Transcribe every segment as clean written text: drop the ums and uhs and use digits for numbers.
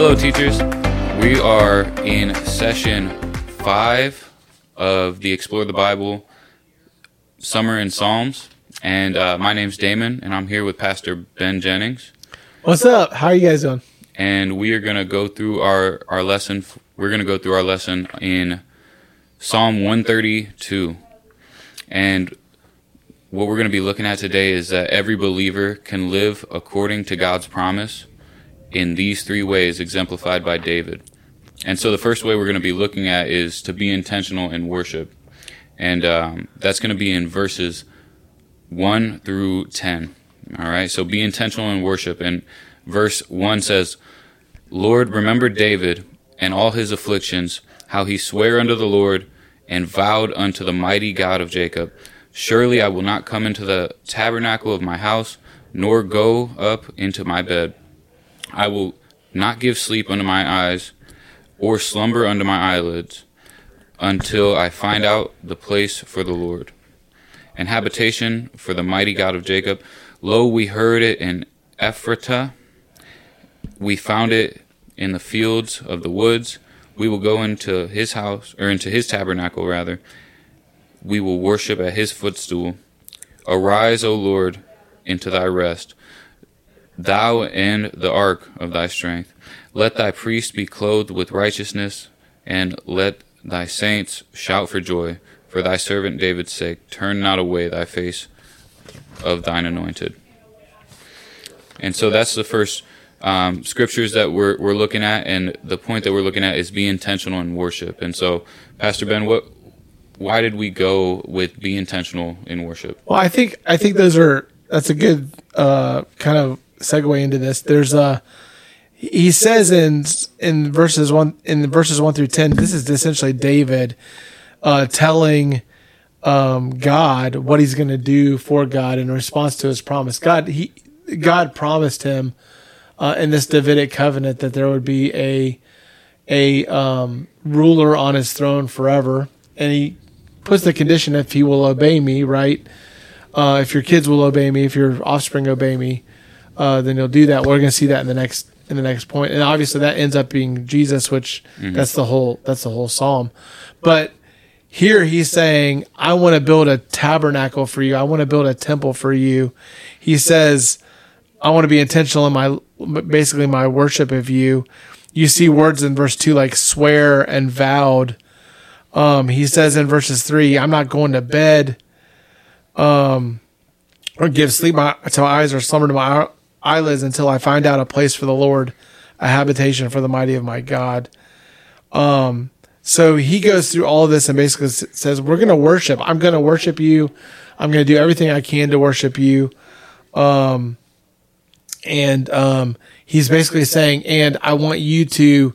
Hello, teachers. We are in session 5 of the Explore the Bible Summer in Psalms. And my name's Damon, and I'm here with Pastor Ben Jennings. What's up? How are you guys doing? And we are going to go through our lesson. We're going to go through our lesson in Psalm 132. And what we're going to be looking at today is that every believer can live according to God's promise in these 3 ways exemplified by David. And so the first way we're going to be looking at is to be intentional in worship. And that's going to be in verses 1 through 10. All right, so be intentional in worship. And verse 1 says, Lord, remember David and all his afflictions, how he sware unto the Lord and vowed unto the mighty God of Jacob. Surely I will not come into the tabernacle of my house, nor go up into my bed. I will not give sleep unto my eyes, or slumber unto my eyelids, until I find out the place for the Lord, and habitation for the mighty God of Jacob. Lo, we heard it in Ephratah. We found it in the fields of the woods. We will go into his house, or into his tabernacle, rather. We will worship at his footstool. Arise, O Lord, into thy rest, thou and the ark of thy strength. Let thy priests be clothed with righteousness, and let thy saints shout for joy. For thy servant David's sake, turn not away thy face of thine anointed. And so that's the first scriptures that we're looking at, and the point that we're looking at is be intentional in worship. And so, Pastor Ben, why did we go with be intentional in worship? Well, I think that's a good kind of segue into this. There's he says in verses 1 through 10, this is essentially David telling God what he's going to do for God in response to his promise. God promised him in this Davidic covenant that there would be a ruler on his throne forever, and he puts the condition if he will obey me, right? If your kids will obey me, if your offspring obey me, then you'll do that. We're going to see that in the next point, and obviously that ends up being Jesus, which that's the whole psalm. But here he's saying, I want to build a tabernacle for you. I want to build a temple for you. He says, I want to be intentional in my worship of you. You see words in verse 2 like swear and vowed. He says in verses 3, I'm not going to bed, or give sleep to my eyes, or slumber to my eyelids until I find out a place for the Lord, a habitation for the mighty of my God. So he goes through all of this and basically says, we're going to worship. I'm going to worship you. I'm going to do everything I can to worship you. He's basically saying, and I want you to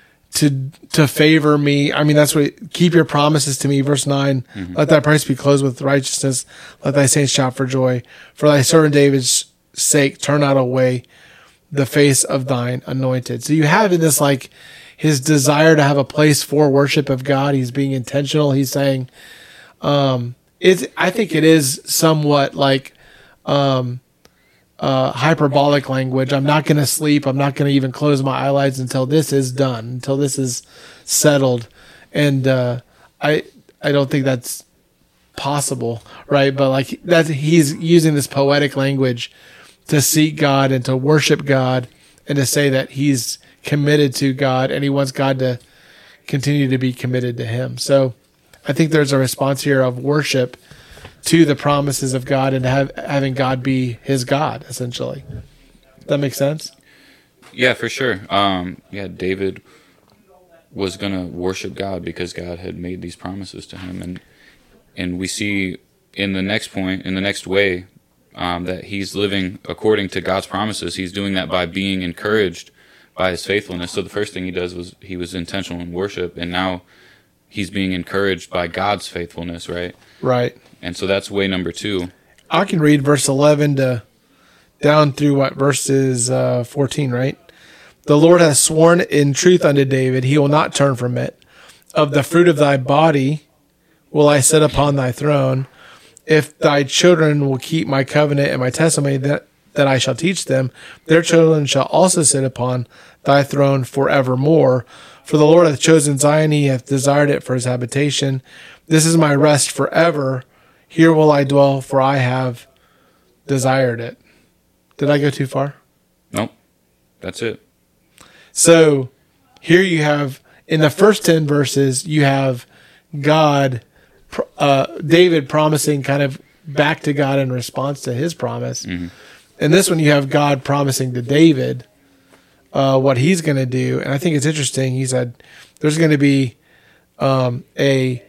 favor me. I mean, that's what, keep your promises to me. Verse 9, Let thy price be clothed with righteousness. Let thy saints shout for joy. For thy servant David's sake, turn not away the face of thine anointed. So you have in this, like, his desire to have a place for worship of God. He's being intentional. He's saying, I think it is somewhat like, hyperbolic language. I'm not going to sleep. I'm not going to even close my eyelids until this is done, until this is settled. And I don't think that's possible, right? But like that, he's using this poetic language to seek God and to worship God and to say that he's committed to God and he wants God to continue to be committed to him. So I think there's a response here of worship to the promises of God and having God be his God, essentially. Does that make sense? Yeah, for sure. David was going to worship God because God had made these promises to him. And we see in the next point, in the next way, that he's living according to God's promises. He's doing that by being encouraged by his faithfulness. So the first thing he does was he was intentional in worship, and now he's being encouraged by God's faithfulness, right? Right. And so that's way number 2. I can read verse 11 to down through verses 14, right? The Lord has sworn in truth unto David, he will not turn from it. Of the fruit of thy body will I sit upon thy throne. If thy children will keep my covenant and my testimony that that I shall teach them. Their children shall also sit upon thy throne forevermore. For the Lord hath chosen Zion, he hath desired it for his habitation. This is my rest forever. Here will I dwell, for I have desired it. Did I go too far? Nope. That's it. So here you have, in the first 10 verses, you have God, David promising kind of back to God in response to his promise. Mm-hmm. And this one you have God promising to David what he's going to do. And I think it's interesting. He said there's going to be a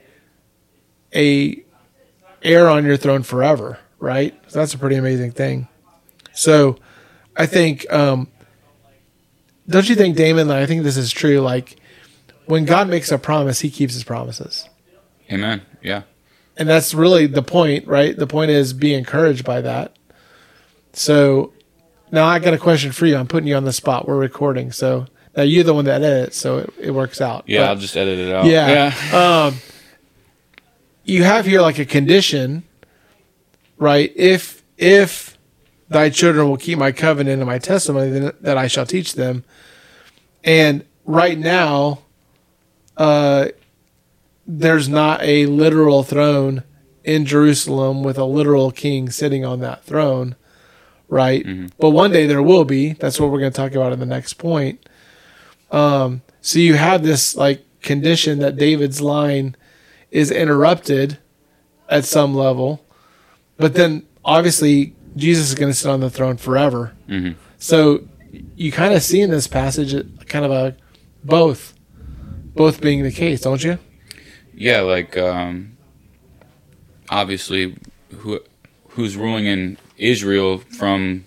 heir on your throne forever, right? So that's a pretty amazing thing. So I think, don't you think, Damon, I think this is true, like when God makes a promise, he keeps his promises. Amen. Yeah. And that's really the point, right? The point is be encouraged by that. So now I got a question for you. I'm putting you on the spot. We're recording. So now you're the one that edits, so it works out. Yeah, but, I'll just edit it out. Yeah. You have here like a condition, right? If thy children will keep my covenant and my testimony, then that I shall teach them. And right now, there's not a literal throne in Jerusalem with a literal king sitting on that throne, right? Mm-hmm. But one day there will be. That's what we're going to talk about in the next point. So you have this like condition that David's line is interrupted at some level, but then obviously Jesus is going to sit on the throne forever. Mm-hmm. So you kind of see in this passage kind of a both being the case, don't you? Yeah, like obviously who's ruling in Israel from,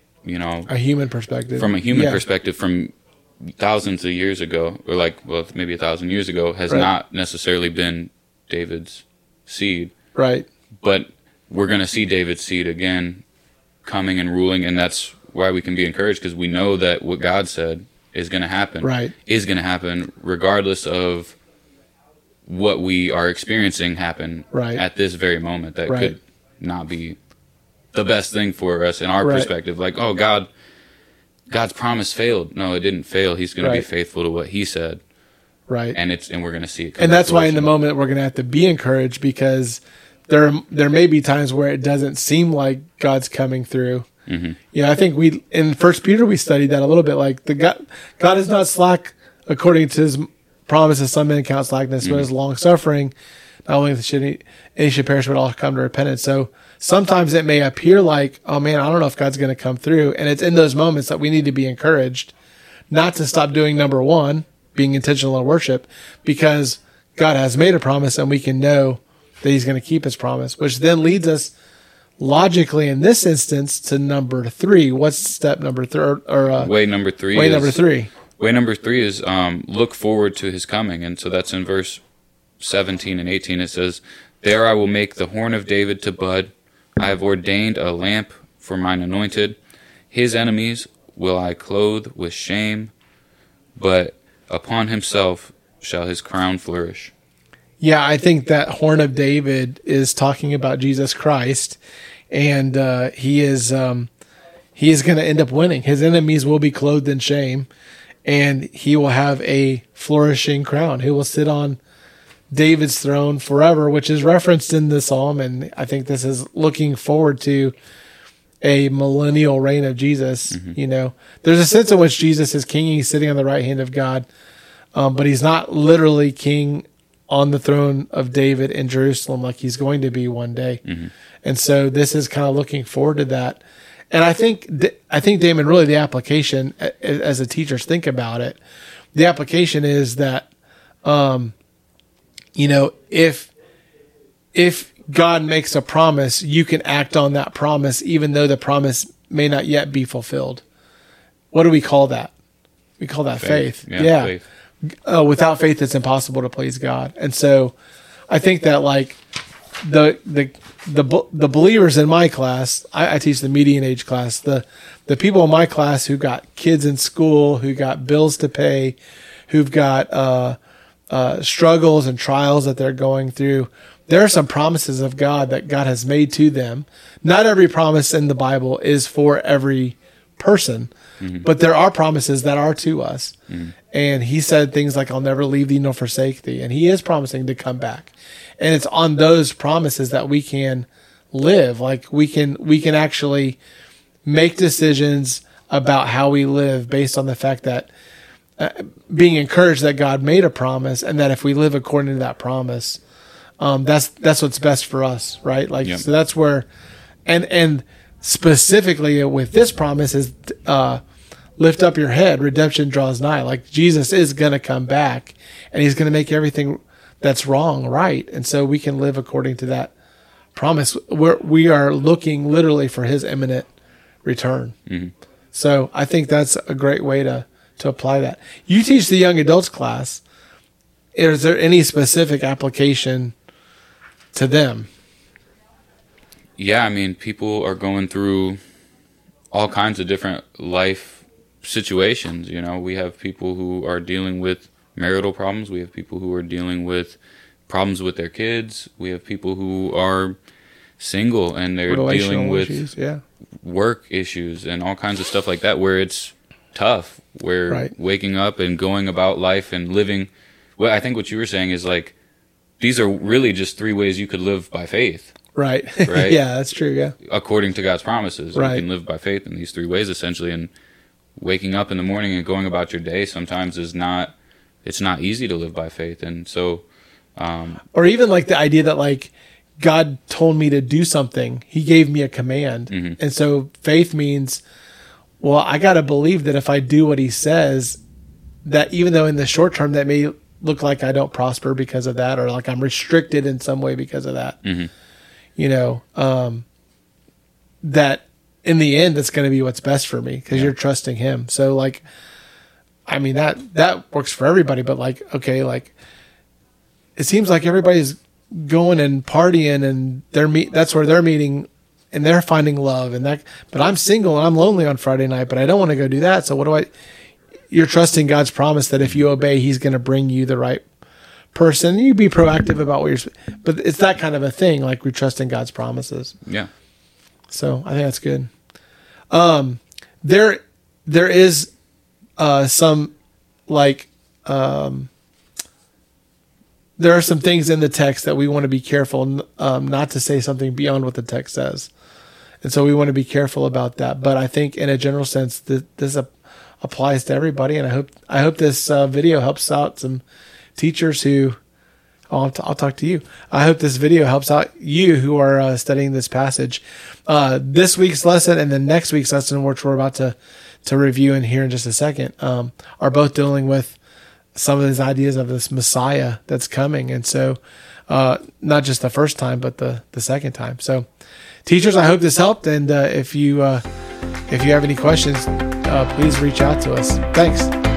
a human perspective. From a human perspective from thousands of years ago, or maybe 1,000 years ago, has not necessarily been David's seed. Right. But we're going to see David's seed again coming and ruling, and that's why we can be encouraged, because we know that what God said is going to happen. Right. Is going to happen regardless of what we are experiencing happen at this very moment. That could not be the best thing for us in our perspective. Like, oh, God's promise failed. No, it didn't fail. He's going to be faithful to what he said. Right. And we're going to see it come. And that's why in the moment we're going to have to be encouraged, because there may be times where it doesn't seem like God's coming through. Mm-hmm. I think in 1 Peter we studied that a little bit. Like God is not slack according to his promise, as some men count slackness, but is long suffering, not only that any should perish, but all come to repentance. So sometimes it may appear like, oh man, I don't know if God's going to come through. And it's in those moments that we need to be encouraged not to stop doing number one, being intentional in worship, because God has made a promise and we can know that he's going to keep his promise, which then leads us logically in this instance to number 3. What's step number 3? Way number 3. Way number 3. Way number 3 is look forward to his coming. And so that's in verse 17 and 18. It says, there I will make the horn of David to bud. I have ordained a lamp for mine anointed. His enemies will I clothe with shame, but upon himself shall his crown flourish. Yeah, I think that horn of David is talking about Jesus Christ, and he is going to end up winning. His enemies will be clothed in shame, and he will have a flourishing crown. He will sit on David's throne forever, which is referenced in the psalm, and I think this is looking forward to a millennial reign of Jesus. Mm-hmm. There's a sense in which Jesus is king. He's sitting on the right hand of God, but he's not literally king on the throne of David in Jerusalem like he's going to be one day. Mm-hmm. And so this is kind of looking forward to that. And I think Damon, really the application, as the teachers think about it, the application is that, if God makes a promise, you can act on that promise, even though the promise may not yet be fulfilled. What do we call that? We call that faith. Yeah. Faith. Without faith, it's impossible to please God. And so I think that like the believers in my class, I teach the median age class, the people in my class who got kids in school, who got bills to pay, who've got struggles and trials that they're going through, there are some promises of God that God has made to them. Not every promise in the Bible is for every person, but there are promises that are to us. And he said things like, I'll never leave thee nor forsake thee. And he is promising to come back. And it's on those promises that we can live. Like we can actually make decisions about how we live based on the fact that being encouraged that God made a promise, and that if we live according to that promise, that's what's best for us, right? Like, so that's where, and specifically with this promise is, lift up your head, redemption draws nigh. Like Jesus is going to come back, and he's going to make everything that's wrong right. And so we can live according to that promise. We are looking literally for his imminent return. So I think that's a great way to apply that. You teach the young adults class. Is there any specific application to them? Yeah, I mean, people are going through all kinds of different life situations. You know, we have people who are dealing with marital problems. We have people who are dealing with problems with their kids. We have people who are single and they're dealing with issues, work issues and all kinds of stuff like that, where it's tough, where waking up and going about life and living. Well, I think what you were saying is like, these are really just 3 ways you could live by faith. Right. Yeah, that's true. Yeah. According to God's promises, you can live by faith in these 3 ways essentially. And waking up in the morning and going about your day sometimes it's not easy to live by faith. And so, or even like the idea that like God told me to do something, he gave me a command. And so faith means, well, I got to believe that if I do what he says, that even though in the short term that may look like I don't prosper because of that, or like I'm restricted in some way because of that, you know, that in the end, it's going to be what's best for me because you're trusting him. So like, I mean, that works for everybody, but like, okay, like it seems like everybody's going and partying and that's where they're meeting and they're finding love and that, but I'm single and I'm lonely on Friday night, but I don't want to go do that. So what do you're trusting God's promise that if you obey, he's going to bring you the right person. You be proactive about what but it's that kind of a thing. Like we trust in God's promises. Yeah. So I think that's good. There is, some like, there are some things in the text that we want to be careful not to say something beyond what the text says. And so we want to be careful about that. But I think in a general sense, this applies to everybody. And I hope this video helps out some teachers who, I'll talk to you. I hope this video helps out you who are studying this passage. This week's lesson and the next week's lesson, which we're about to review in here in just a second, are both dealing with some of these ideas of this Messiah that's coming. And so, not just the first time, but the second time. So teachers, I hope this helped. And, if you have any questions, please reach out to us. Thanks.